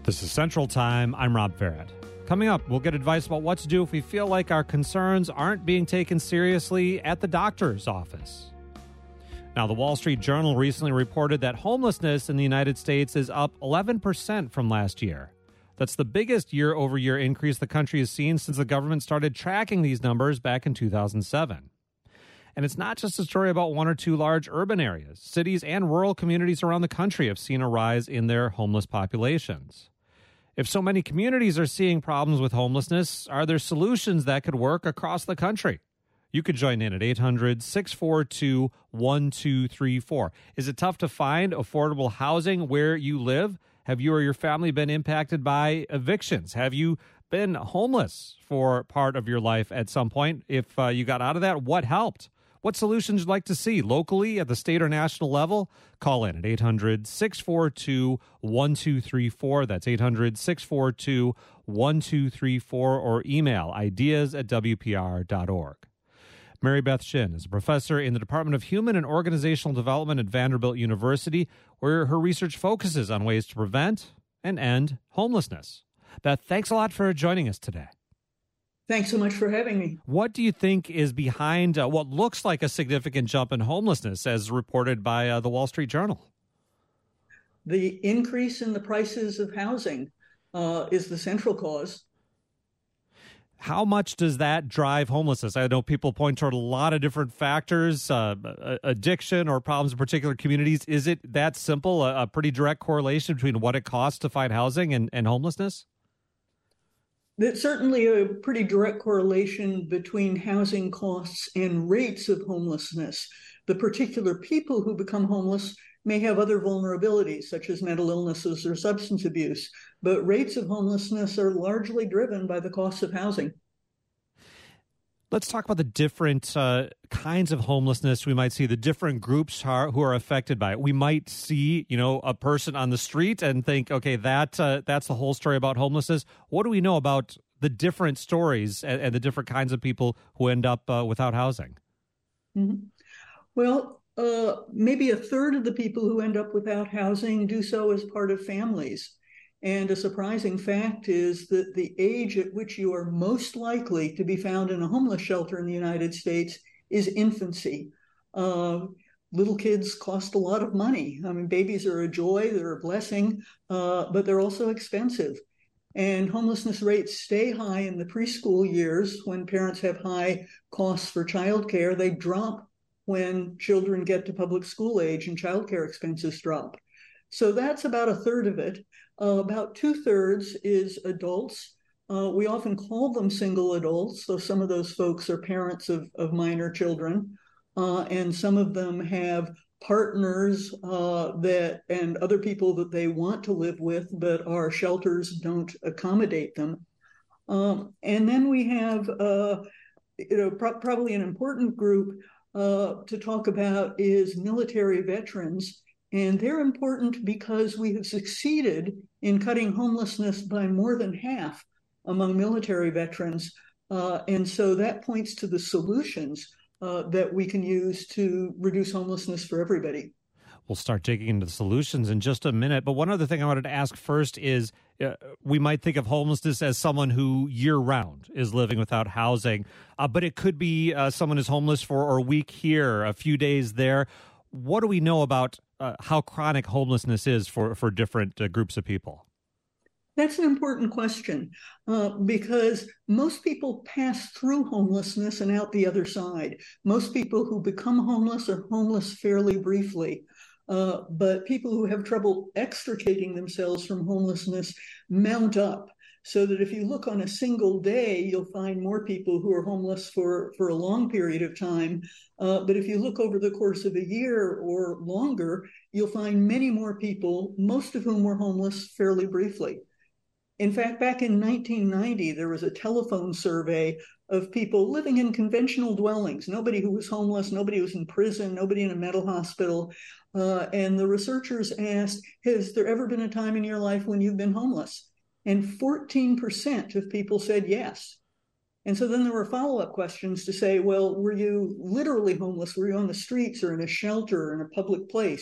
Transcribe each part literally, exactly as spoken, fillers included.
This is Central Time. I'm Rob Farrett. Coming up, we'll get advice about what to do if we feel like our concerns aren't being taken seriously at the doctor's office. Now, the Wall Street Journal recently reported that homelessness in the United States is up eleven percent from last year. That's the biggest year-over-year increase the country has seen since the government started tracking these numbers back in two thousand seven. And it's not just a story about one or two large urban areas. Cities and rural communities around the country have seen a rise in their homeless populations. If so many communities are seeing problems with homelessness, are there solutions that could work across the country? You could join in at eight hundred, six four two, one two three four. Is it tough to find affordable housing where you live? Have you or your family been impacted by evictions? Have you been homeless for part of your life at some point? If uh, you got out of that, what helped? What solutions you'd like to see locally, at the state or national level? Call in at eight hundred, six four two, one two three four. That's eight hundred, six four two, one two three four, or email ideas at w p r dot org. Mary Beth Shin is a professor in the Department of Human and Organizational Development at Vanderbilt University, where her research focuses on ways to prevent and end homelessness. Beth, thanks a lot for joining us today. Thanks so much for having me. What do you think is behind uh, what looks like a significant jump in homelessness, as reported by uh, the Wall Street Journal? The increase in the prices of housing uh, is the central cause. How much does that drive homelessness? I know people point toward a lot of different factors, uh, addiction or problems in particular communities. Is it that simple, a, a pretty direct correlation between what it costs to find housing and, and homelessness? There's certainly a pretty direct correlation between housing costs and rates of homelessness. The particular people who become homeless may have other vulnerabilities, such as mental illnesses or substance abuse, but rates of homelessness are largely driven by the cost of housing. Let's talk about the different uh, kinds of homelessness we might see, the different groups are, who are affected by it. We might see, you know, a person on the street and think, okay, that uh, that's the whole story about homelessness. What do we know about the different stories and, and the different kinds of people who end up uh, without housing? Mm-hmm. Well, uh, maybe a third of the people who end up without housing do so as part of families. And a surprising fact is that the age at which you are most likely to be found in a homeless shelter in the United States is infancy. Uh, little kids cost a lot of money. I mean, babies are a joy, they're a blessing, uh, but they're also expensive. And homelessness rates stay high in the preschool years when parents have high costs for childcare. They drop when children get to public school age and childcare expenses drop. So that's about a third of it. Uh, about two-thirds is adults. Uh, we often call them single adults, so some of those folks are parents of, of minor children, uh, and some of them have partners uh, that and other people that they want to live with, but our shelters don't accommodate them. Um, and then we have, uh, you know, pro- probably an important group uh, to talk about is military veterans. And they're important because we have succeeded in cutting homelessness by more than half among military veterans. Uh, and so that points to the solutions uh, that we can use to reduce homelessness for everybody. We'll start digging into the solutions in just a minute. But one other thing I wanted to ask first is uh, we might think of homelessness as someone who year-round is living without housing. Uh, but it could be uh, someone who's homeless for a week here, a few days there. What do we know about uh, how chronic homelessness is for, for different uh, groups of people? That's an important question uh, because most people pass through homelessness and out the other side. Most people who become homeless are homeless fairly briefly, uh, but people who have trouble extricating themselves from homelessness mount up. So that if you look on a single day, you'll find more people who are homeless for, for a long period of time. Uh, but if you look over the course of a year or longer, you'll find many more people, most of whom were homeless fairly briefly. In fact, back in nineteen ninety, there was a telephone survey of people living in conventional dwellings, nobody who was homeless, nobody who was in prison, nobody in a mental hospital. Uh, and the researchers asked, has there ever been a time in your life when you've been homeless? And fourteen percent of people said yes. And so then there were follow-up questions to say, well, were you literally homeless? Were you on the streets or in a shelter or in a public place?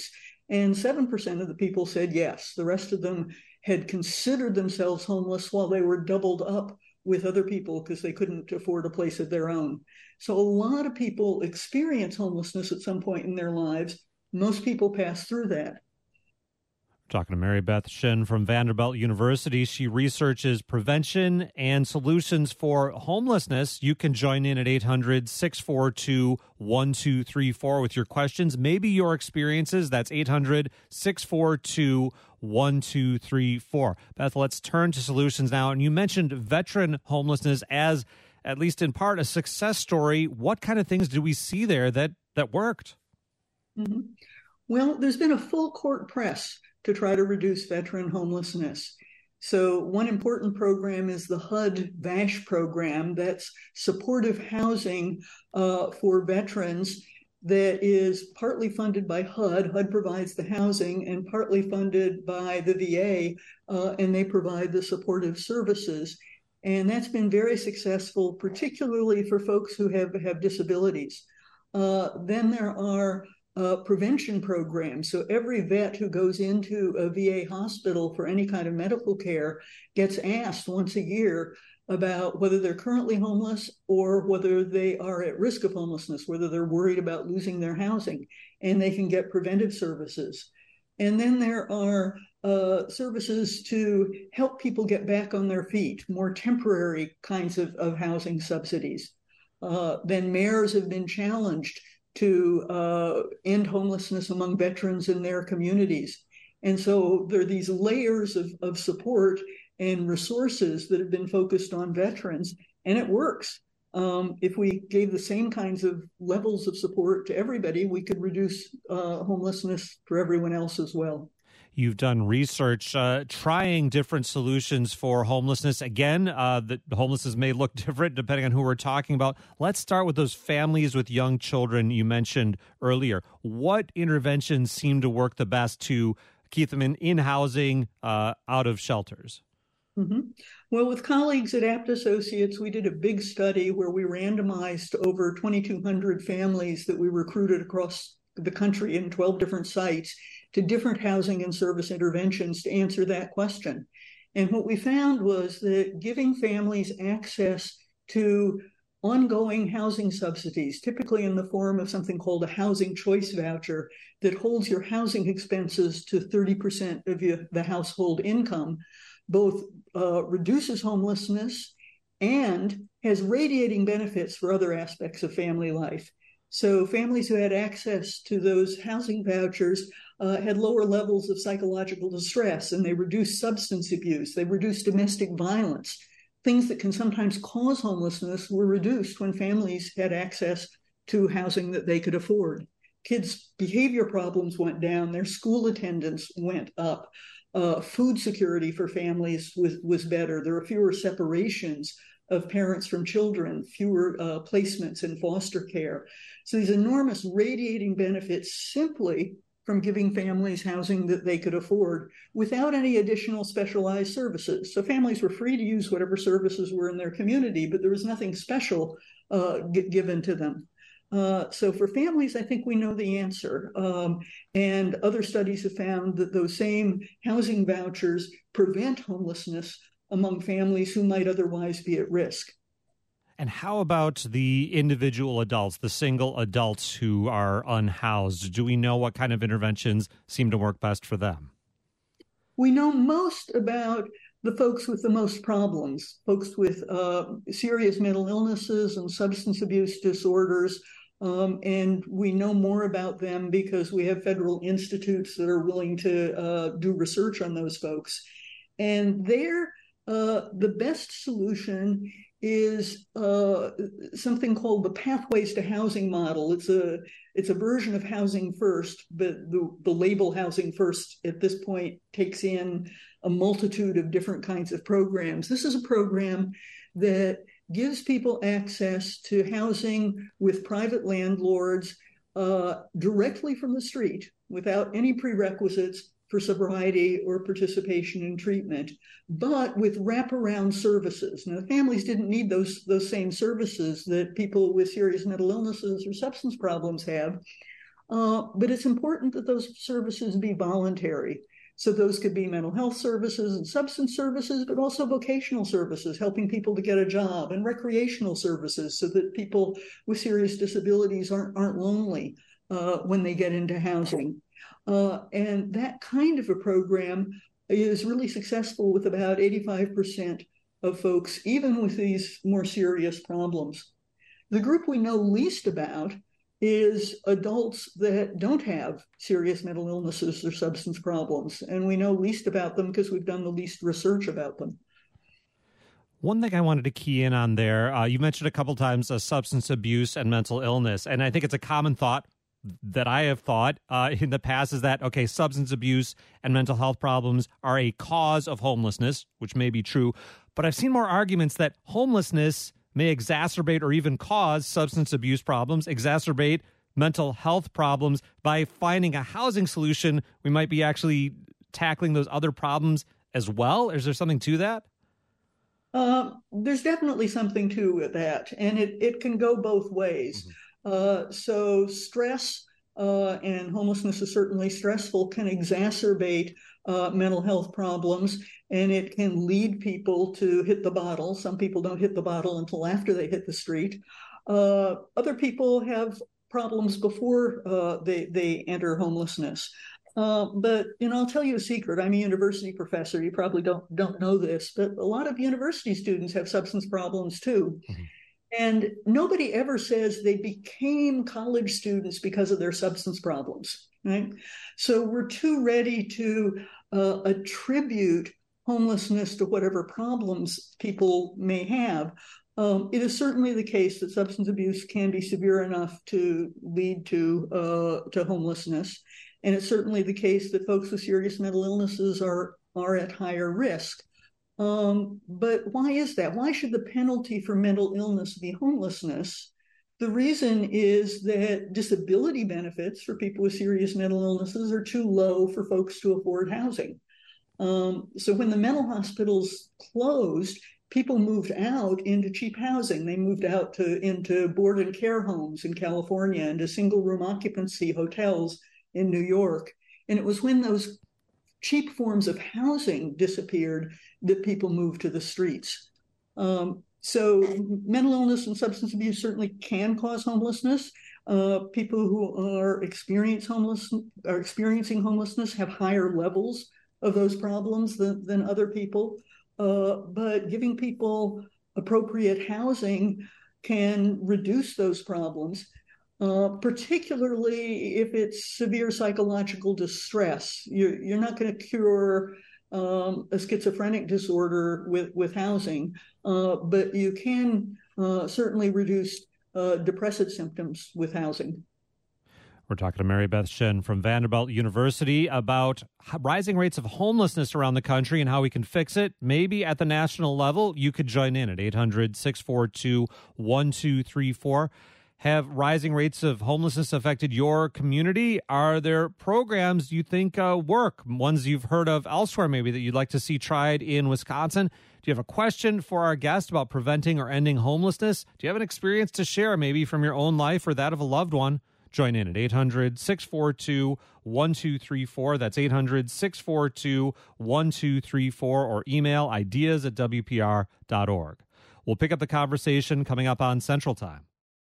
And seven percent of the people said yes. The rest of them had considered themselves homeless while they were doubled up with other people because they couldn't afford a place of their own. So a lot of people experience homelessness at some point in their lives. Most people pass through that. Talking to Mary Beth Shin from Vanderbilt University. She researches prevention and solutions for homelessness. You can join in at eight hundred, six four two, one two three four with your questions, maybe your experiences. That's eight hundred, six four two, one two three four. Beth, let's turn to solutions now. And you mentioned veteran homelessness as, at least in part, a success story. What kind of things do we see there that, that worked? Mm-hmm. Well, there's been a full court press to try to reduce veteran homelessness. So one important program is the H U D VASH program. That's supportive housing uh, for veterans that is partly funded by H U D. H U D provides the housing and partly funded by the V A, uh, and they provide the supportive services. And that's been very successful, particularly for folks who have, have disabilities. Uh, then there are Uh, prevention programs. So every vet who goes into a V A hospital for any kind of medical care gets asked once a year about whether they're currently homeless or whether they are at risk of homelessness, whether they're worried about losing their housing, and they can get preventive services. And then there are uh, services to help people get back on their feet, more temporary kinds of, of housing subsidies. Uh, then mayors have been challenged to uh, end homelessness among veterans in their communities. And so there are these layers of, of support and resources that have been focused on veterans, and it works. Um, if we gave the same kinds of levels of support to everybody, we could reduce uh, homelessness for everyone else as well. You've done research uh, trying different solutions for homelessness. Again, uh, the homelessness may look different depending on who we're talking about. Let's start with those families with young children you mentioned earlier. What interventions seem to work the best to keep them in, in housing, uh, out of shelters? Mm-hmm. Well, with colleagues at Abt Associates, we did a big study where we randomized over twenty-two hundred families that we recruited across the country in twelve different sites to different housing and service interventions to answer that question. And what we found was that giving families access to ongoing housing subsidies, typically in the form of something called a housing choice voucher that holds your housing expenses to thirty percent of your, the household income, both uh, reduces homelessness and has radiating benefits for other aspects of family life. So families who had access to those housing vouchers uh, had lower levels of psychological distress, and they reduced substance abuse, they reduced domestic violence. Things that can sometimes cause homelessness were reduced when families had access to housing that they could afford. Kids' behavior problems went down, their school attendance went up, uh, food security for families was, was better, there were fewer separations of parents from children, fewer uh, placements in foster care. So these enormous radiating benefits simply from giving families housing that they could afford without any additional specialized services. So families were free to use whatever services were in their community, but there was nothing special uh, g- given to them. Uh, so for families, I think we know the answer. Um, and other studies have found that those same housing vouchers prevent homelessness among families who might otherwise be at risk. And how about the individual adults, the single adults who are unhoused? Do we know what kind of interventions seem to work best for them? We know most about the folks with the most problems, folks with uh, serious mental illnesses and substance abuse disorders. Um, and we know more about them because we have federal institutes that are willing to uh, do research on those folks. And they're Uh, the best solution is uh, something called the Pathways to Housing model. It's a it's a version of Housing First, but the, the label Housing First at this point takes in a multitude of different kinds of programs. This is a program that gives people access to housing with private landlords uh, directly from the street without any prerequisites for sobriety or participation in treatment, but with wraparound services. Now, families didn't need those, those same services that people with serious mental illnesses or substance problems have, Uh, but it's important that those services be voluntary. So those could be mental health services and substance services, but also vocational services, helping people to get a job, and recreational services so that people with serious disabilities aren't, aren't lonely uh, when they get into housing. Uh, and that kind of a program is really successful with about eighty-five percent of folks, even with these more serious problems. The group we know least about is adults that don't have serious mental illnesses or substance problems. And we know least about them because we've done the least research about them. One thing I wanted to key in on there, uh, you mentioned a couple times uh, substance abuse and mental illness. And I think it's a common thought that I have thought uh, in the past is that, okay, substance abuse and mental health problems are a cause of homelessness, which may be true. But I've seen more arguments that homelessness may exacerbate or even cause substance abuse problems, exacerbate mental health problems. By finding a housing solution, we might be actually tackling those other problems as well. Is there something to that? Uh, there's definitely something to that, and it, it can go both ways. Mm-hmm. Uh, so stress uh, and homelessness is certainly stressful, can exacerbate uh, mental health problems, and it can lead people to hit the bottle. Some people don't hit the bottle until after they hit the street. Uh, other people have problems before uh, they, they enter homelessness. Uh, but, you know, I'll tell you a secret. I'm a university professor. You probably don't, don't know this, but a lot of university students have substance problems too. Mm-hmm. And nobody ever says they became college students because of their substance problems, right? So we're too ready to uh, attribute homelessness to whatever problems people may have. Um, it is certainly the case that substance abuse can be severe enough to lead to uh, to homelessness. And it's certainly the case that folks with serious mental illnesses are, are at higher risk. Um, but why is that? Why should the penalty for mental illness be homelessness? The reason is that disability benefits for people with serious mental illnesses are too low for folks to afford housing. Um, so when the mental hospitals closed, people moved out into cheap housing. They moved out to into board and care homes in California and to single room occupancy hotels in New York. And it was when those cheap forms of housing disappeared that people moved to the streets. Um, so mental illness and substance abuse certainly can cause homelessness. Uh, people who are experience homeless, are experiencing homelessness have higher levels of those problems than, than other people. Uh, but giving people appropriate housing can reduce those problems. Uh, particularly if it's severe psychological distress. You're, you're not going to cure um, a schizophrenic disorder with, with housing, uh, but you can uh, certainly reduce uh, depressive symptoms with housing. We're talking to Mary Beth Shin from Vanderbilt University about rising rates of homelessness around the country and how we can fix it. Maybe at the national level, you could join in at eight hundred, six four two, one two three four. Have rising rates of homelessness affected your community? Are there programs you think uh, work, ones you've heard of elsewhere maybe that you'd like to see tried in Wisconsin? Do you have a question for our guest about preventing or ending homelessness? Do you have an experience to share maybe from your own life or that of a loved one? Join in at eight hundred, six four two, one two three four. That's eight hundred, six four two, one two three four, or email ideas at w p r dot org. We'll pick up the conversation coming up on Central Time.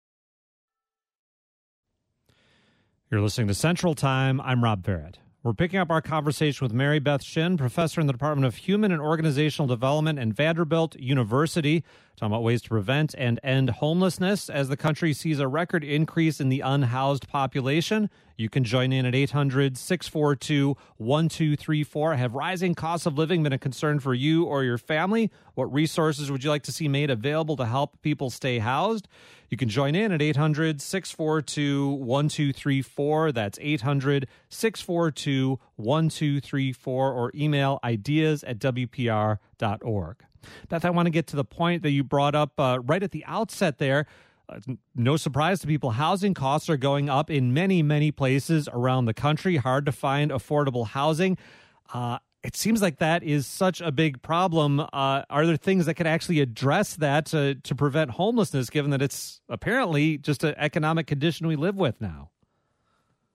You're listening to Central Time. I'm Rob Barrett. We're picking up our conversation with Mary Beth Shin, professor in the Department of Human and Organizational Development at Vanderbilt University, talking about ways to prevent and end homelessness as the country sees a record increase in the unhoused population. You can join in at eight hundred, six four two, one two three four. Have rising costs of living been a concern for you or your family? What resources would you like to see made available to help people stay housed? You can join in at eight hundred, six four two, one two three four. That's eight hundred, six four two, one two three four, or email ideas at w p r dot org. Beth, I want to get to the point that you brought up uh, right at the outset there. Uh, no surprise to people, housing costs are going up in many, many places around the country. Hard to find affordable housing. Uh, it seems like that is such a big problem. Uh, are there things that could actually address that to, to prevent homelessness, given that it's apparently just an economic condition we live with now?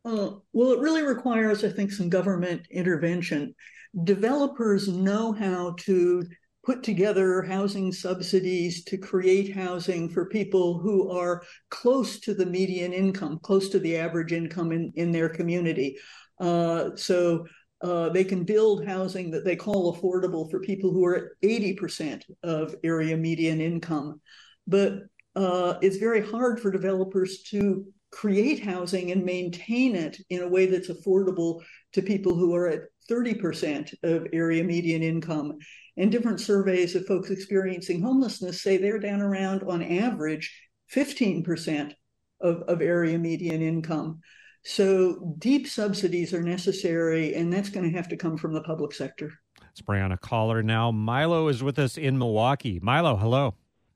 Uh, well, it really requires, I think, some government intervention. Developers know how to put together housing subsidies to create housing for people who are close to the median income, close to the average income in, in their community. Uh, so uh, they can build housing that they call affordable for people who are at eighty percent of area median income. But uh, it's very hard for developers to create housing and maintain it in a way that's affordable to people who are at thirty percent of area median income. And different surveys of folks experiencing homelessness say they're down around, on average, fifteen percent of, of area median income. So deep subsidies are necessary, and that's going to have to come from the public sector. Let's bring on a caller now. Milo is with us in Milwaukee. Milo, hello.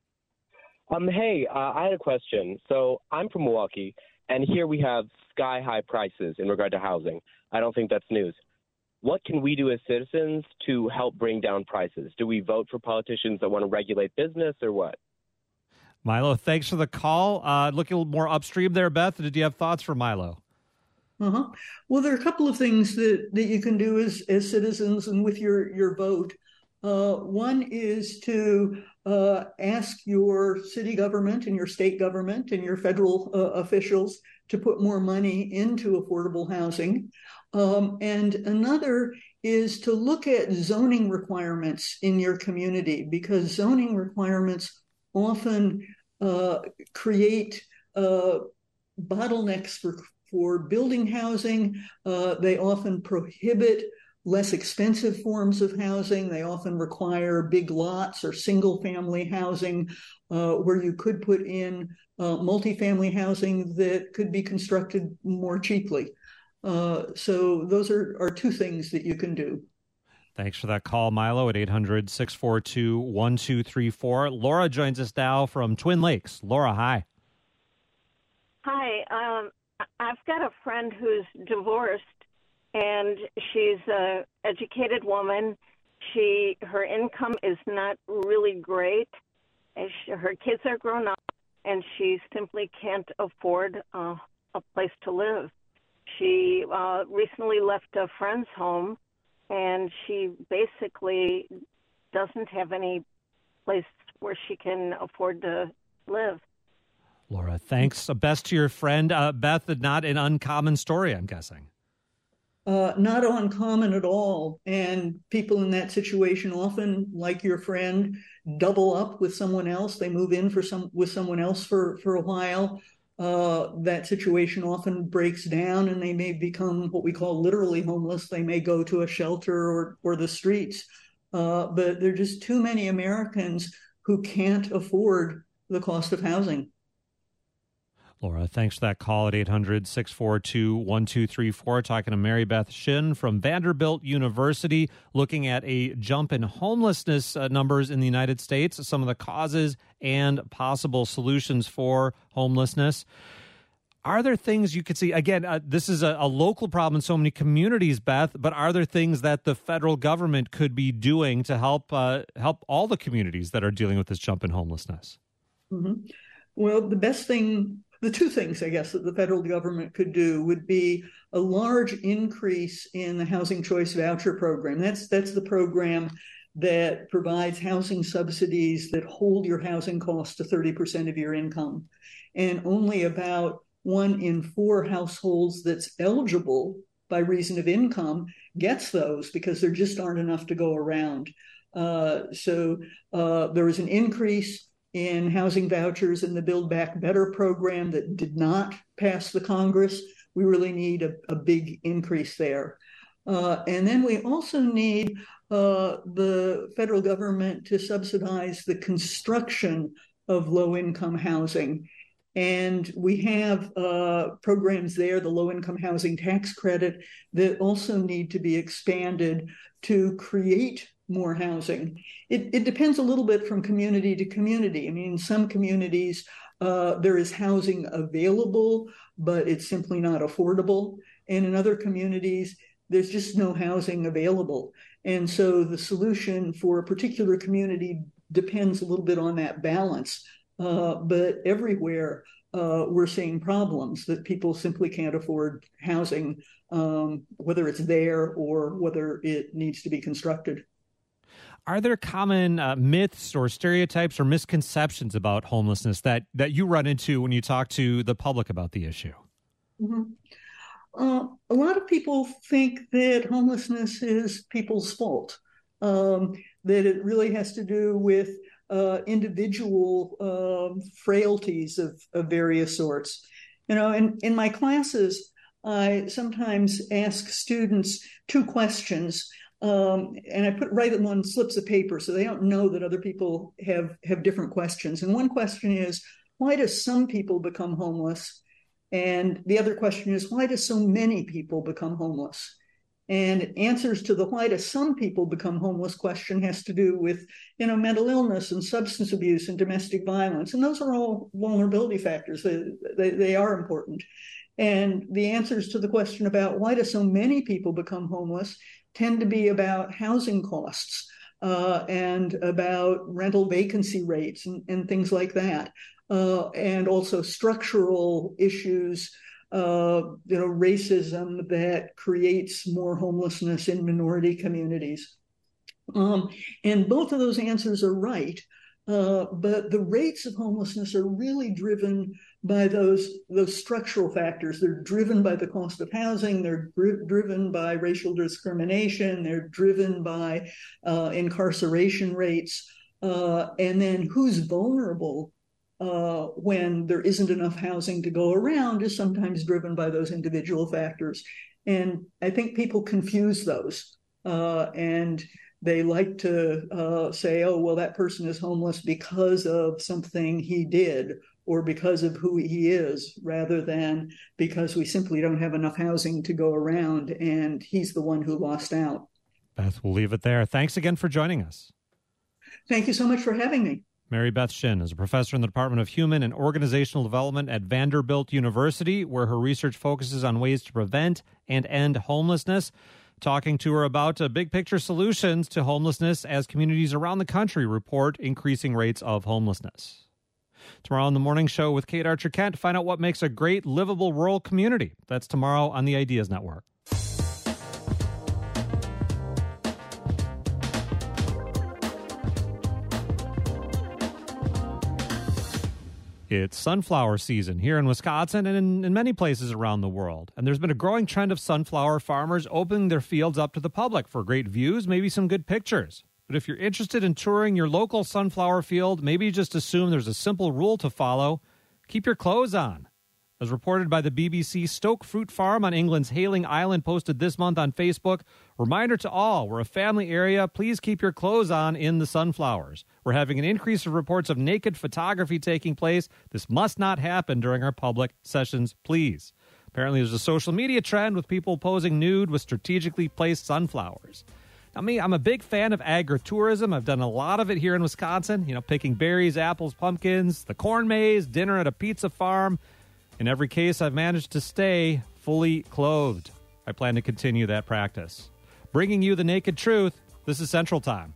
Um, hey, uh, I had a question. So I'm from Milwaukee, and here we have sky-high prices in regard to housing. I don't think that's news. What can we do as citizens to help bring down prices? Do we vote for politicians that want to regulate business or what? Milo, thanks for the call. Uh, looking a little more upstream there, Beth. Did you have thoughts for Milo? Uh-huh. Well, there are a couple of things that, that you can do as, as citizens and with your, your vote. Uh, one is to uh, ask your city government and your state government and your federal uh, officials to put more money into affordable housing. Um, and another is to look at zoning requirements in your community, because zoning requirements often uh, create uh, bottlenecks for, for building housing. Uh, they often prohibit less expensive forms of housing. They often require big lots or single family housing uh, where you could put in uh, multifamily housing that could be constructed more cheaply. Uh, so those are, are two things that you can do. Thanks for that call, Milo, at eight hundred, six four two, one two three four. Laura joins us now from Twin Lakes. Laura, hi. Hi. Um, I've got a friend who's divorced, and she's an educated woman. She her income is not really great. She, her kids are grown up, and she simply can't afford uh, a place to live. She uh, recently left a friend's home, and she basically doesn't have any place where she can afford to live. Laura, thanks. Best to your friend. Uh, Beth, not an uncommon story, I'm guessing. Uh, not uncommon at all. And people in that situation often, like your friend, double up with someone else. They move in for some with someone else for, for a while. Uh, that situation often breaks down, and they may become what we call literally homeless. They may go to a shelter or, or the streets. Uh, but there are just too many Americans who can't afford the cost of housing. Laura, thanks for that call at eight hundred, six four two, one two three four. Talking to Mary Beth Shin from Vanderbilt University, looking at a jump in homelessness uh, numbers in the United States, some of the causes and possible solutions for homelessness. Are there things you could see? Again, uh, this is a, a local problem in so many communities, Beth, but are there things that the federal government could be doing to help uh, help all the communities that are dealing with this jump in homelessness? Mm-hmm. Well, the best thing... The two things, I guess, that the federal government could do would be a large increase in the Housing Choice Voucher Program. That's that's the program that provides housing subsidies that hold your housing costs to thirty percent of your income. And only about one in four households that's eligible by reason of income gets those, because there just aren't enough to go around. Uh, so uh, there was an increase in housing vouchers in the Build Back Better program that did not pass the Congress. We really need a, a big increase there. Uh, and then we also need uh, the federal government to subsidize the construction of low-income housing. And we have uh, programs there, the low-income housing tax credit, that also need to be expanded to create more housing. It, it depends a little bit from community to community. I mean, in some communities, uh, there is housing available, but it's simply not affordable. And in other communities, there's just no housing available. And so the solution for a particular community depends a little bit on that balance. Uh, but everywhere, uh, we're seeing problems that people simply can't afford housing, um, whether it's there or whether it needs to be constructed. Are there common uh, myths or stereotypes or misconceptions about homelessness that, that you run into when you talk to the public about the issue? Mm-hmm. Uh, a lot of people think that homelessness is people's fault, um, that it really has to do with uh, individual um, frailties of, of various sorts. You know, in, in my classes, I sometimes ask students two questions, um, and I put write them on slips of paper so they don't know that other people have, have different questions. And one question is, why do some people become homeless? And the other question is, why do so many people become homeless? And answers to the why do some people become homeless question has to do with, you know, mental illness and substance abuse and domestic violence. And those are all vulnerability factors. They, they, they are important. And the answers to the question about why do so many people become homeless tend to be about housing costs uh, and about rental vacancy rates and, and things like that. Uh, and also structural issues, uh, you know, racism that creates more homelessness in minority communities. Um, and both of those answers are right, uh, but the rates of homelessness are really driven by those, those structural factors. They're driven by the cost of housing, they're dri- driven by racial discrimination, they're driven by uh, incarceration rates, uh, and then who's vulnerable Uh, when there isn't enough housing to go around is sometimes driven by those individual factors. And I think people confuse those. Uh, and they like to uh, say, oh, well, that person is homeless because of something he did or because of who he is, rather than because we simply don't have enough housing to go around and he's the one who lost out. Beth, we'll leave it there. Thanks again for joining us. Thank you so much for having me. Mary Beth Shinn is a professor in the Department of Human and Organizational Development at Vanderbilt University, where her research focuses on ways to prevent and end homelessness. Talking to her about uh, big picture solutions to homelessness as communities around the country report increasing rates of homelessness. Tomorrow on the morning show with Kate Archer Kent, find out what makes a great livable rural community. That's tomorrow on the Ideas Network. It's sunflower season here in Wisconsin and in, in many places around the world. And there's been a growing trend of sunflower farmers opening their fields up to the public for great views, maybe some good pictures. But if you're interested in touring your local sunflower field, maybe just assume there's a simple rule to follow. Keep your clothes on. As reported by the B B C, Stoke Fruit Farm on England's Hayling Island posted this month on Facebook, reminder to all, we're a family area, please keep your clothes on in the sunflowers. We're having an increase of reports of naked photography taking place. This must not happen during our public sessions, please. Apparently there's a social media trend with people posing nude with strategically placed sunflowers. Now, me, I'm a big fan of agritourism. I've done a lot of it here in Wisconsin, you know, picking berries, apples, pumpkins, the corn maze, dinner at a pizza farm. In every case, I've managed to stay fully clothed. I plan to continue that practice. Bringing you the naked truth, this is Central Time.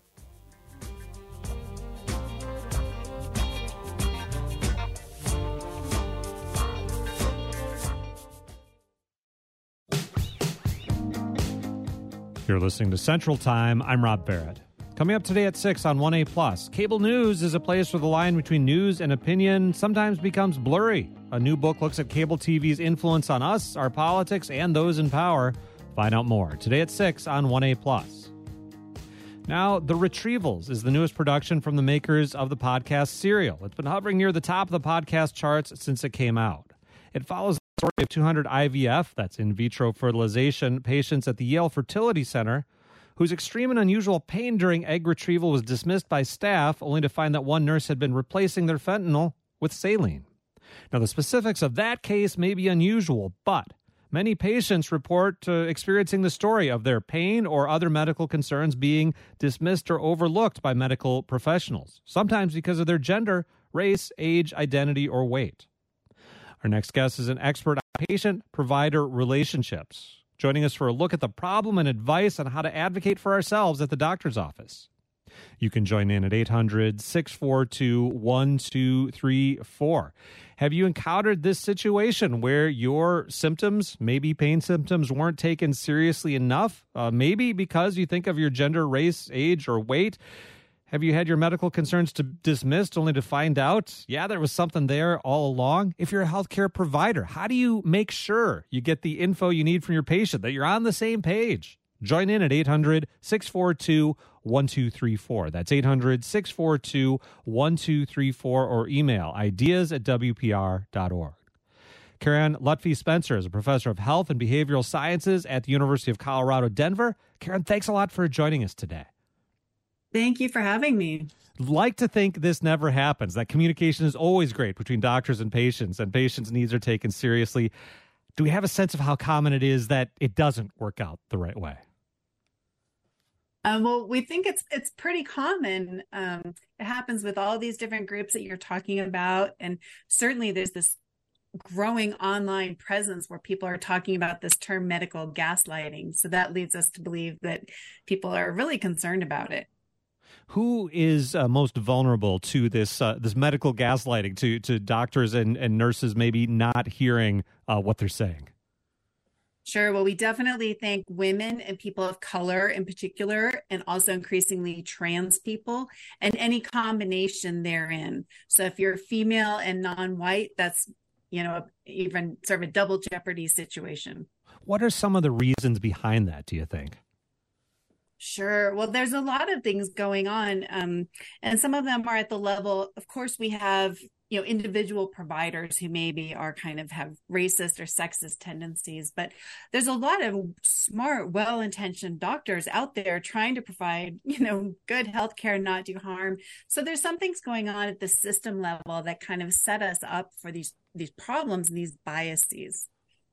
You're listening to Central Time. I'm Rob Barrett. Coming up today at six on one A plus, cable news is a place where the line between news and opinion sometimes becomes blurry. A new book looks at cable T V's influence on us, our politics, and those in power. Find out more today at six on one A plus. Now, The Retrievals is the newest production from the makers of the podcast Serial. It's been hovering near the top of the podcast charts since it came out. It follows the story of two hundred I V F, that's in vitro fertilization, patients at the Yale Fertility Center, whose extreme and unusual pain during egg retrieval was dismissed by staff, only to find that one nurse had been replacing their fentanyl with saline. Now, the specifics of that case may be unusual, but many patients report uh, experiencing the story of their pain or other medical concerns being dismissed or overlooked by medical professionals, sometimes because of their gender, race, age, identity, or weight. Our next guest is an expert on patient-provider relationships, joining us for a look at the problem and advice on how to advocate for ourselves at the doctor's office. You can join in at eight hundred, six four two, one two three four. Have you encountered this situation where your symptoms, maybe pain symptoms, weren't taken seriously enough? Uh, maybe because you think of your gender, race, age, or weight. Have you had your medical concerns to dismissed only to find out, yeah, there was something there all along? If you're a healthcare provider, how do you make sure you get the info you need from your patient, that you're on the same page? Join in at eight hundred, six four two, one two three four. That's eight hundred, six four two, one two three four, or email ideas at w p r dot org. Karen Lutfi Spencer is a professor of health and behavioral sciences at the University of Colorado, Denver. Karen, thanks a lot for joining us today. Thank you for having me. Like to think this never happens, that communication is always great between doctors and patients, and patients' needs are taken seriously. Do we have a sense of how common it is that it doesn't work out the right way? Um, well, we think it's it's pretty common. Um, it happens with all these different groups that you're talking about. And certainly there's this growing online presence where people are talking about this term medical gaslighting. So that leads us to believe that people are really concerned about it. Who is uh, most vulnerable to this uh, this medical gaslighting, to to doctors and, and nurses maybe not hearing uh, what they're saying? Sure. Well, we definitely think women and people of color in particular, and also increasingly trans people, and any combination therein. So if you're female and non-white, that's, you know, even sort of a double jeopardy situation. What are some of the reasons behind that, do you think? Sure. Well, there's a lot of things going on. Um, and some of them are at the level, of course, we have, you know, individual providers who maybe are kind of have racist or sexist tendencies, but there's a lot of smart, well-intentioned doctors out there trying to provide, you know, good healthcare, not do harm. So there's some things going on at the system level that kind of set us up for these, these problems and these biases.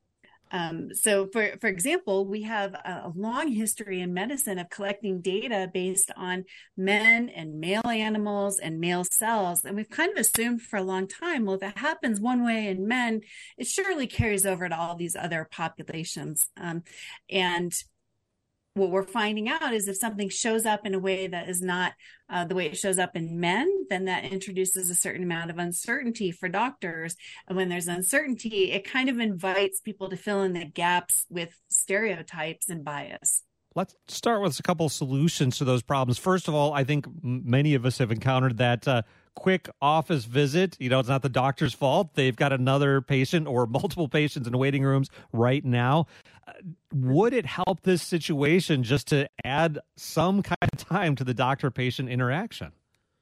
Um, so, for, for example, we have a, a long history in medicine of collecting data based on men and male animals and male cells. And we've kind of assumed for a long time, well, if it happens one way in men, it surely carries over to all these other populations. Um, and what we're finding out is if something shows up in a way that is not uh, the way it shows up in men, then that introduces a certain amount of uncertainty for doctors. And when there's uncertainty, it kind of invites people to fill in the gaps with stereotypes and bias. Let's start with a couple of solutions to those problems. First of all, I think many of us have encountered that uh, quick office visit. You know, it's not the doctor's fault. They've got another patient or multiple patients in waiting rooms right now. Uh, would it help this situation just to add some kind of time to the doctor-patient interaction?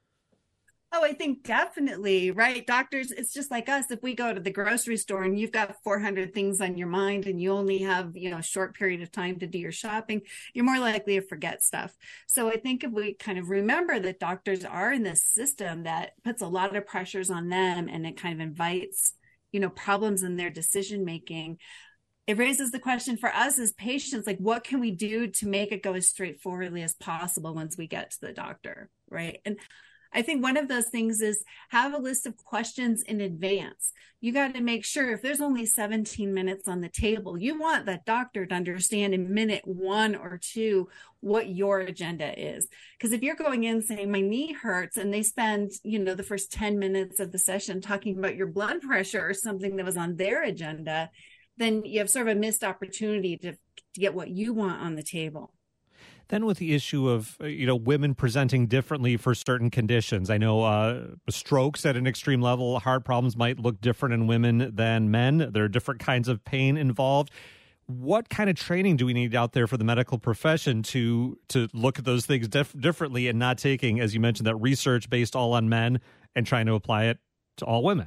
Oh, I think definitely, right? Doctors, it's just like us. If we go to the grocery store and you've got four hundred things on your mind and you only have, you know, a short period of time to do your shopping, you're more likely to forget stuff. So I think if we kind of remember that doctors are in this system that puts a lot of pressures on them and it kind of invites, you know, problems in their decision making, it raises the question for us as patients, like, what can we do to make it go as straightforwardly as possible once we get to the doctor, right? And I think one of those things is have a list of questions in advance. You got to make sure if there's only seventeen minutes on the table, you want that doctor to understand in minute one or two what your agenda is. Because if you're going in saying my knee hurts and they spend, you know, the first ten minutes of the session talking about your blood pressure or something that was on their agenda, then you have sort of a missed opportunity to, to get what you want on the table. Then with the issue of, you know, women presenting differently for certain conditions. I know uh, strokes at an extreme level, heart problems might look different in women than men. There are different kinds of pain involved. What kind of training do we need out there for the medical profession to to look at those things dif- differently and not taking, as you mentioned, that research based all on men and trying to apply it to all women?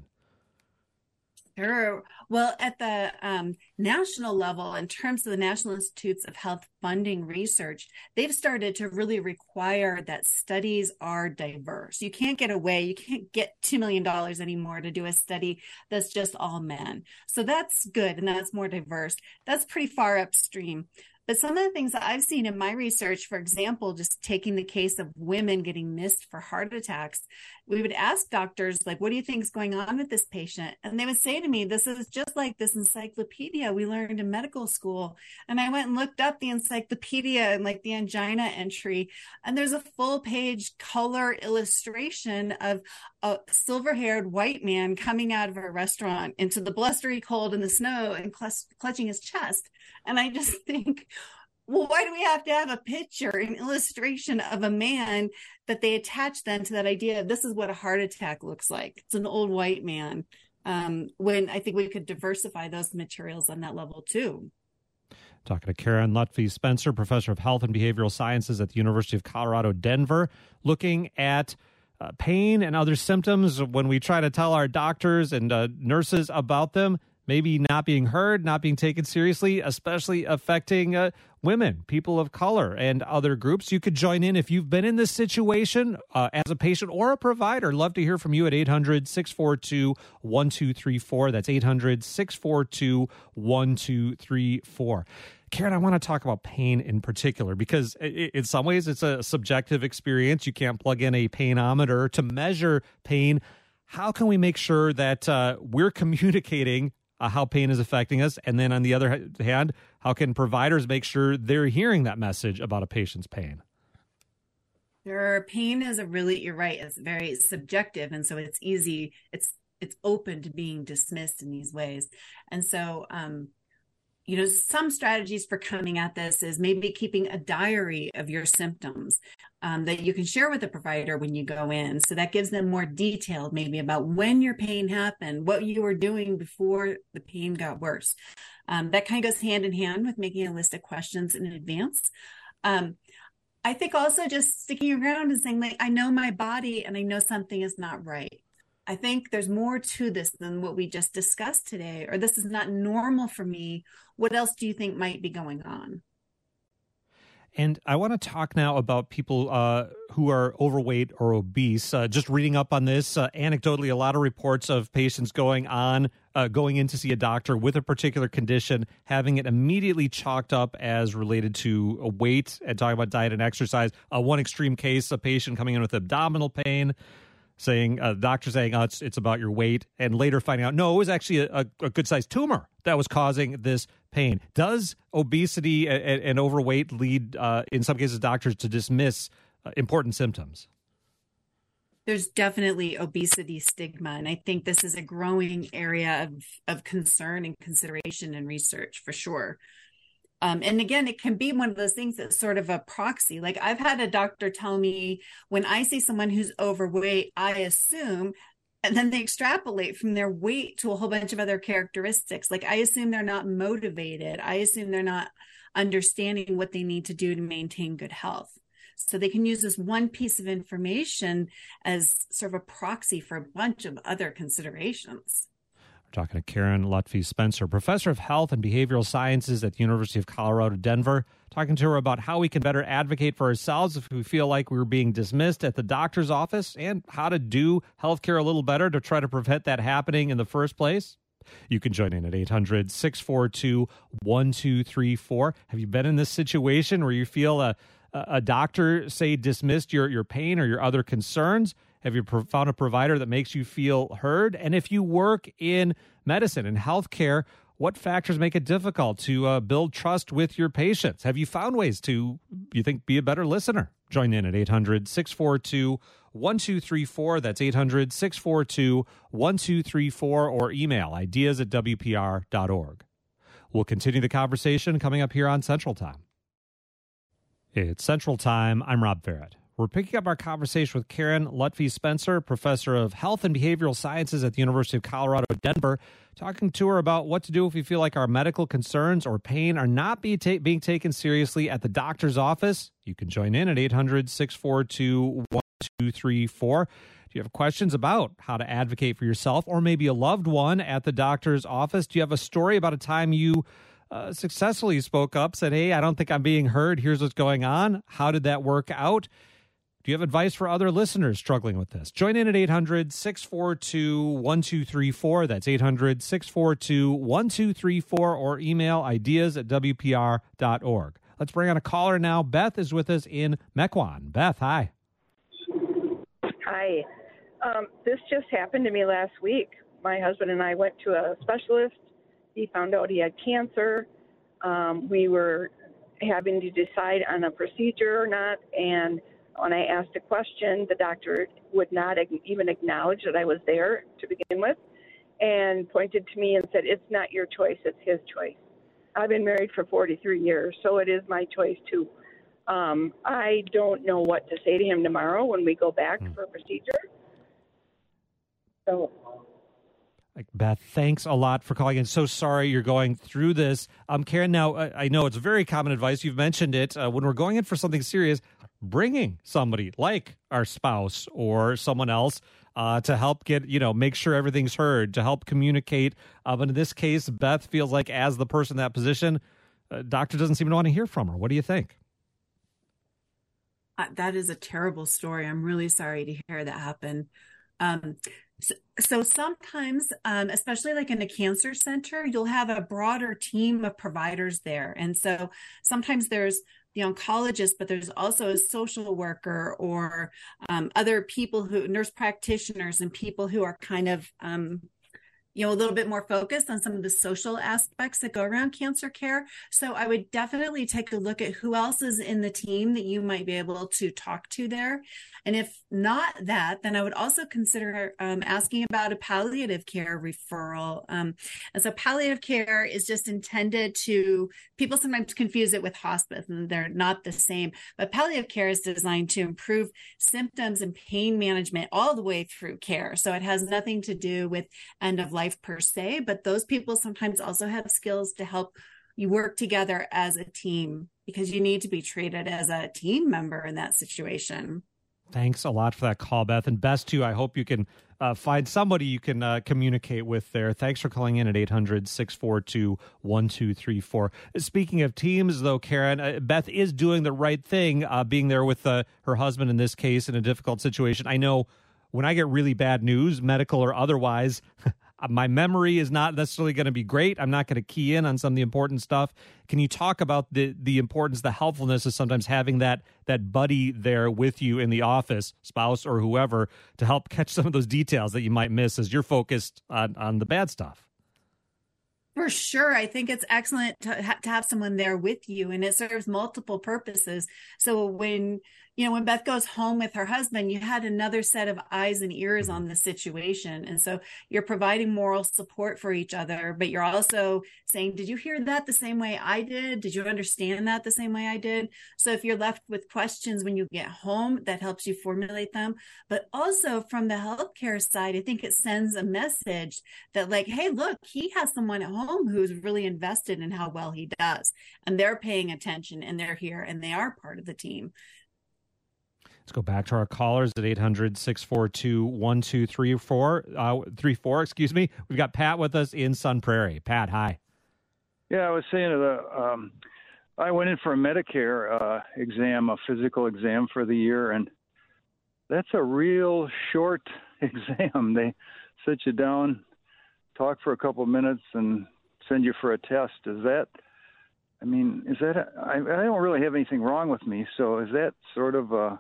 Sure. Well, at the um, national level, in terms of the National Institutes of Health funding research, they've started to really require that studies are diverse. You can't get away. You can't get two million dollars anymore to do a study that's just all men. So that's good, and that's more diverse. That's pretty far upstream. But some of the things that I've seen in my research, for example, just taking the case of women getting missed for heart attacks, we would ask doctors, like, what do you think is going on with this patient? And they would say to me, this is just like this encyclopedia we learned in medical school. And I went and looked up the encyclopedia and like the angina entry, and there's a full page color illustration of a silver-haired white man coming out of a restaurant into the blustery cold and the snow and clutch- clutching his chest. And I just think, well, why do we have to have a picture, an illustration of a man that they attach then to that idea of this is what a heart attack looks like? It's an old white man. Um, when I think we could diversify those materials on that level too. Talking to Karen Lutfi Spencer, professor of health and behavioral sciences at the University of Colorado, Denver, looking at uh, pain and other symptoms when we try to tell our doctors and uh, nurses about them. Maybe not being heard, not being taken seriously, especially affecting uh, women, people of color, and other groups. You could join in if you've been in this situation uh, as a patient or a provider. Love to hear from you at eight hundred, six four two, one two three four. That's eight hundred, six four two, one two three four. Karen, I want to talk about pain in particular because in some ways it's a subjective experience. You can't plug in a painometer to measure pain. How can we make sure that uh, we're communicating Uh, how pain is affecting us? And then on the other hand, how can providers make sure they're hearing that message about a patient's pain? Your pain is a really, you're right, it's very subjective. And so it's easy, it's it's open to being dismissed in these ways. And so, um, you know, some strategies for coming at this is maybe keeping a diary of your symptoms um, that you can share with the provider when you go in. So that gives them more detail, maybe about when your pain happened, what you were doing before the pain got worse. Um, that kind of goes hand in hand with making a list of questions in advance. Um, I think also just sticking your ground and saying, like, I know my body and I know something is not right. I think there's more to this than what we just discussed today, or this is not normal for me. What else do you think might be going on? And I want to talk now about people uh, who are overweight or obese. Uh, just reading up on this, uh, anecdotally, a lot of reports of patients going on, uh, going in to see a doctor with a particular condition, having it immediately chalked up as related to a weight, and talking about diet and exercise. Uh, one extreme case, a patient coming in with abdominal pain, saying, uh, doctor saying, oh, it's, it's about your weight, and later finding out, no, it was actually a, a, a good-sized tumor that was causing this pain. Does obesity and, and overweight lead, uh, in some cases, doctors to dismiss uh, important symptoms? There's definitely obesity stigma, and I think this is a growing area of, of concern and consideration in research, for sure. Um, and again, it can be one of those things that's sort of a proxy. Like I've had a doctor tell me when I see someone who's overweight, I assume, and then they extrapolate from their weight to a whole bunch of other characteristics. Like I assume they're not motivated. I assume they're not understanding what they need to do to maintain good health. So they can use this one piece of information as sort of a proxy for a bunch of other considerations. Talking to Karen Lutfi Spencer, professor of health and behavioral sciences at the University of Colorado, Denver, talking to her about how we can better advocate for ourselves if we feel like we're being dismissed at the doctor's office, and how to do healthcare a little better to try to prevent that happening in the first place. You can join in at eight hundred, six four two, one two three four. Have you been in this situation where you feel a, a doctor, say, dismissed your, your pain or your other concerns? Have you found a provider that makes you feel heard? And if you work in medicine and healthcare, what factors make it difficult to uh, build trust with your patients? Have you found ways to, you think, be a better listener? Join in at eight hundred, six four two, one two three four. That's eight hundred, six four two, one two three four, or email ideas at w p r dot org. We'll continue the conversation coming up here on Central Time. It's Central Time. I'm Rob Barrett. We're picking up our conversation with Karen Lutfi Spencer, professor of health and behavioral sciences at the University of Colorado, Denver, talking to her about what to do if we feel like our medical concerns or pain are not be ta- being taken seriously at the doctor's office. You can join in at eight hundred, six four two, one two three four. Do you have questions about how to advocate for yourself or maybe a loved one at the doctor's office? Do you have a story about a time you uh, successfully spoke up, said, hey, I don't think I'm being heard. Here's what's going on. How did that work out? Do you have advice for other listeners struggling with this? Join in at eight hundred, six four two, one two three four. That's eight hundred, six four two, one two three four, or email ideas at w p r dot org. Let's bring on a caller now. Beth is with us in Mequon. Beth, hi. Hi. Um, this just happened to me last week. My husband and I went to a specialist. He found out he had cancer. Um, we were having to decide on a procedure or not, and when I asked a question, the doctor would not even acknowledge that I was there to begin with, and pointed to me and said, "It's not your choice, it's his choice." I've been married for forty-three years, so it is my choice too. Um, I don't know what to say to him tomorrow when we go back mm. for a procedure. So, Beth, thanks a lot for calling in. So sorry you're going through this. Um, Karen, now, I know it's very common advice. You've mentioned it. Uh, when we're going in for something serious, bringing somebody like our spouse or someone else uh, to help get, you know, make sure everything's heard, to help communicate. Uh, but in this case, Beth feels like as the person in that position, uh, doctor doesn't seem to want to hear from her. What do you think? Uh, that is a terrible story. I'm really sorry to hear that happen. Um, so, so sometimes, um, especially like in a cancer center, you'll have a broader team of providers there. And so sometimes there's the oncologist, but there's also a social worker or um, other people who, nurse practitioners and people who are kind of, um, you know, a little bit more focused on some of the social aspects that go around cancer care. So I would definitely take a look at who else is in the team that you might be able to talk to there. And if not that, then I would also consider um, asking about a palliative care referral. Um, and so palliative care is just intended to, people sometimes confuse it with hospice and they're not the same, but palliative care is designed to improve symptoms and pain management all the way through care. So it has nothing to do with end of life per se, but those people sometimes also have skills to help you work together as a team because you need to be treated as a team member in that situation. Thanks a lot for that call, Beth. And best too, I hope you can uh, find somebody you can uh, communicate with there. Thanks for calling in at eight hundred, six four two, one two three four. Speaking of teams, though, Karen, uh, Beth is doing the right thing, uh, being there with uh, her husband in this case in a difficult situation. I know when I get really bad news, medical or otherwise, my memory is not necessarily going to be great. I'm not going to key in on some of the important stuff. Can you talk about the the importance, the helpfulness of sometimes having that that buddy there with you in the office, spouse or whoever, to help catch some of those details that you might miss as you're focused on, on the bad stuff? For sure. I think it's excellent to, ha- to have someone there with you, and it serves multiple purposes. So when, you know, when Beth goes home with her husband, you had another set of eyes and ears on the situation. And so you're providing moral support for each other, but you're also saying, did you hear that the same way I did? Did you understand that the same way I did? So if you're left with questions when you get home, that helps you formulate them. But also from the healthcare side, I think it sends a message that like, hey, look, he has someone at home who's really invested in how well he does, and they're paying attention and they're here and they are part of the team. Let's go back to our callers at eight hundred, six four two, one two three four, uh, three four, excuse me. We've got Pat with us in Sun Prairie. Pat, hi. Yeah, I was saying that um, I went in for a Medicare uh, exam, a physical exam for the year, and that's a real short exam. They sit you down, talk for a couple of minutes, and send you for a test. Is that, I mean, is that, a, I, I don't really have anything wrong with me, so is that sort of a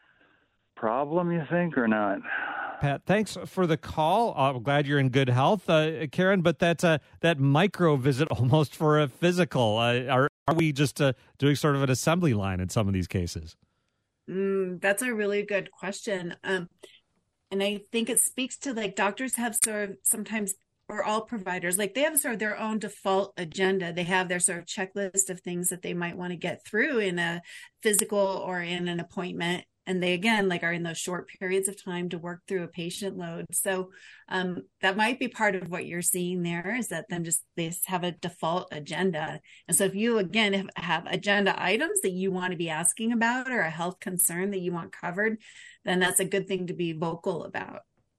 problem, you think, or not? Pat, thanks for the call. Uh, I'm glad you're in good health, uh, Karen, but that's uh, that micro visit almost for a physical. Uh, are, are we just uh, doing sort of an assembly line in some of these cases? Mm, that's a really good question. Um, and I think it speaks to like doctors have sort of sometimes, or all providers, like they have sort of their own default agenda. They have their sort of checklist of things that they might want to get through in a physical or in an appointment. And they, again, like are in those short periods of time to work through a patient load. So um, that might be part of what you're seeing there is that them just, they just have a default agenda. And so if you, again, have, have agenda items that you want to be asking about or a health concern that you want covered, then that's a good thing to be vocal about.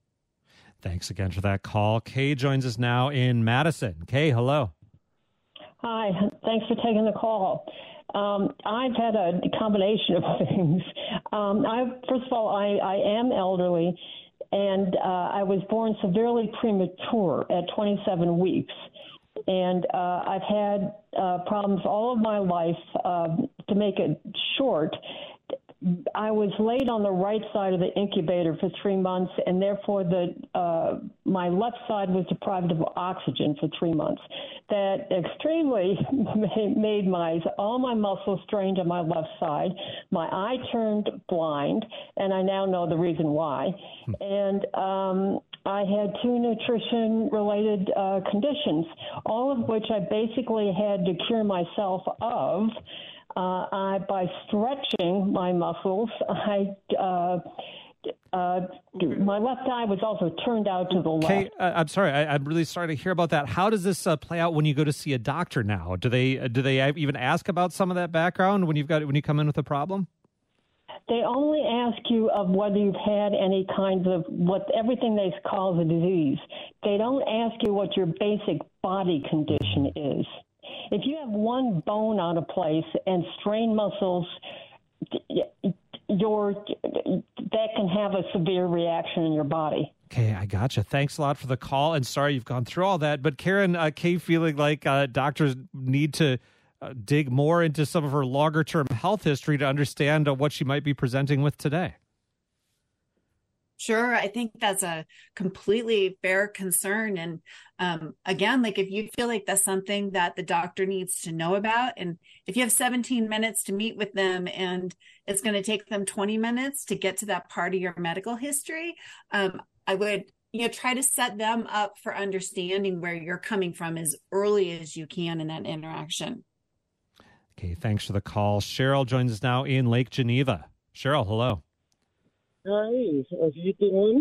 Thanks again for that call. Kay joins us now in Madison. Kay, hello. Hi. Thanks for taking the call. Um, I've had a combination of things. Um, I, first of all, I, I am elderly, and uh, I was born severely premature at twenty-seven weeks. And uh, I've had uh, problems all of my life. Uh, to make it short, I was laid on the right side of the incubator for three months, and therefore the uh, my left side was deprived of oxygen for three months. That extremely made my all my muscles strained on my left side. My eye turned blind, and I now know the reason why. And um, I had two nutrition-related uh, conditions, all of which I basically had to cure myself of. Uh, I, by stretching my muscles, I, uh, uh, my left eye was also turned out to the left. Okay, uh, I'm sorry. I, I'm really sorry to hear about that. How does this uh, play out when you go to see a doctor now? Do they uh, do they even ask about some of that background when you've got when you come in with a problem? They only ask you of whether you've had any kinds of what everything they call the disease. They don't ask you what your basic body condition is. If you have one bone out of place and strained muscles, your that can have a severe reaction in your body. Okay, I gotcha. Thanks a lot for the call, and sorry you've gone through all that. But Karen, uh, Kay feeling like uh, doctors need to uh, dig more into some of her longer-term health history to understand uh, what she might be presenting with today. Sure. I think that's a completely fair concern. And um, again, like if you feel like that's something that the doctor needs to know about, and if you have seventeen minutes to meet with them and it's going to take them twenty minutes to get to that part of your medical history, um, I would, you know, try to set them up for understanding where you're coming from as early as you can in that interaction. Okay. Thanks for the call. Cheryl joins us now in Lake Geneva. Cheryl, hello. Hi, how you doing?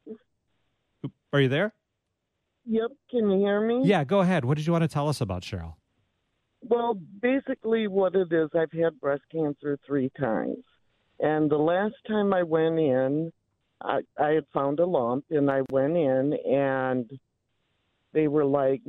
Are you there? Yep, can you hear me? Yeah, go ahead. What did you want to tell us about, Cheryl? Well, basically what it is, I've had breast cancer three times. And the last time I went in, I, I had found a lump, and I went in, and they were like,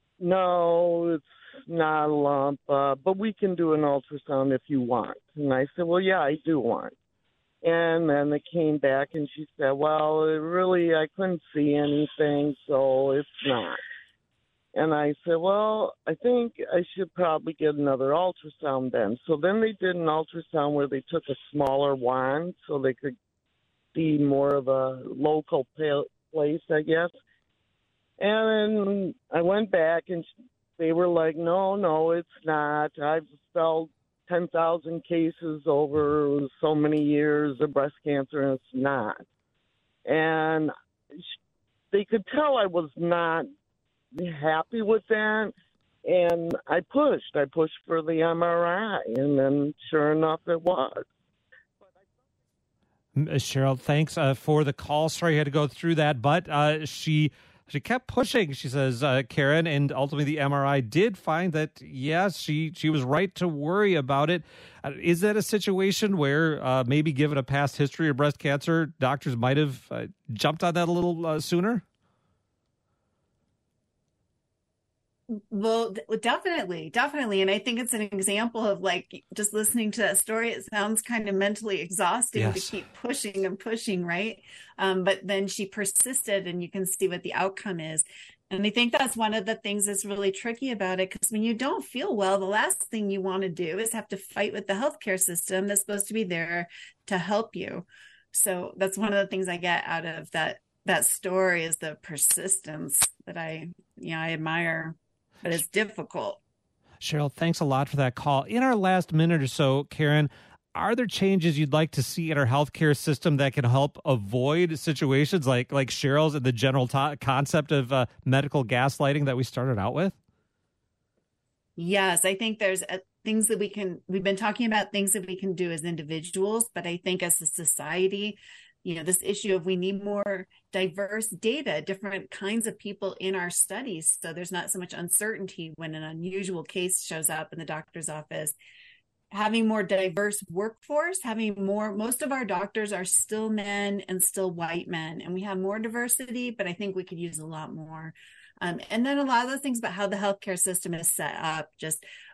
no, it's not a lump, uh, but we can do an ultrasound if you want. And I said, well, yeah, I do want. And then they came back and she said, well, it really, I couldn't see anything, so it's not. And I said, well, I think I should probably get another ultrasound then. So then they did an ultrasound where they took a smaller wand so they could see more of a local place, I guess. And then I went back and they were like, no, no, it's not. I've felt ten thousand cases over so many years of breast cancer, and it's not. And they could tell I was not happy with that, and I pushed. I pushed for the M R I, and then sure enough, it was. Cheryl, thanks uh, for the call. Sorry you had to go through that, but uh, she... She kept pushing, she says, uh, Karen, and ultimately the M R I did find that, yes, she, she was right to worry about it. Uh, is that a situation where uh, maybe given a past history of breast cancer, doctors might have uh, jumped on that a little uh, sooner? Well, definitely, definitely. And I think it's an example of like just listening to that story. It sounds kind of mentally exhausting yes. to keep pushing and pushing, right? Um, but then she persisted and you can see what the outcome is. And I think that's one of the things that's really tricky about it, because when you don't feel well, the last thing you want to do is have to fight with the healthcare system that's supposed to be there to help you. So that's one of the things I get out of that, that story is the persistence that I, you know, I admire. But it's difficult. Cheryl, thanks a lot for that call. In our last minute or so, Karen, are there changes you'd like to see in our healthcare system that can help avoid situations like like Cheryl's and the general to- concept of uh, medical gaslighting that we started out with? Yes, I think there's a, things that we can, we've been talking about things that we can do as individuals, but I think as a society, you know, this issue of we need more diverse data, different kinds of people in our studies. So there's not so much uncertainty when an unusual case shows up in the doctor's office. Having more diverse workforce, having more, most of our doctors are still men and still white men, and we have more diversity, but I think we could use a lot more. Um, and then a lot of the things about how the healthcare system is set up, just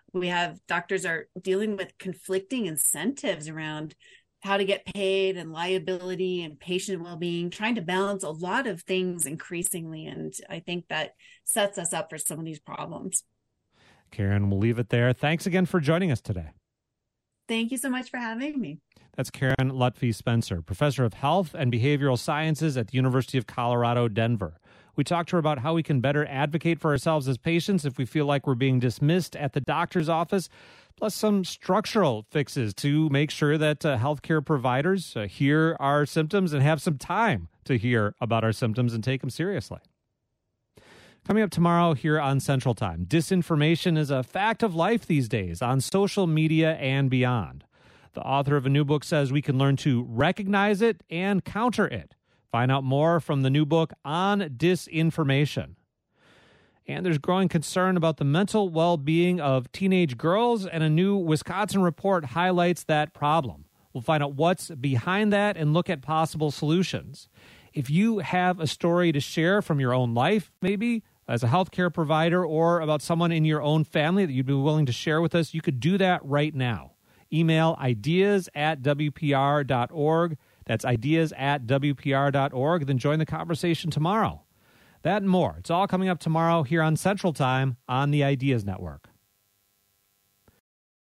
We have doctors are dealing with conflicting incentives around how to get paid and liability and patient well-being, trying to balance a lot of things increasingly. And I think that sets us up for some of these problems. Karen, we'll leave it there. Thanks again for joining us today. Thank you so much for having me. That's Karen Lutfi Spencer, professor of health and behavioral sciences at the University of Colorado, Denver. We talked to her about how we can better advocate for ourselves as patients if we feel like we're being dismissed at the doctor's office, plus some structural fixes to make sure that uh, healthcare providers uh, hear our symptoms and have some time to hear about our symptoms and take them seriously. Coming up tomorrow here on Central Time, disinformation is a fact of life these days on social media and beyond. The author of a new book says we can learn to recognize it and counter it. Find out more from the new book on disinformation. And there's growing concern about the mental well-being of teenage girls, and a new Wisconsin report highlights that problem. We'll find out what's behind that and look at possible solutions. If you have a story to share from your own life, maybe as a healthcare provider or about someone in your own family that you'd be willing to share with us, you could do that right now. Email ideas at W P R dot org. That's ideas at W P R dot org. Then join the conversation tomorrow. That and more. It's all coming up tomorrow here on Central Time on the Ideas Network.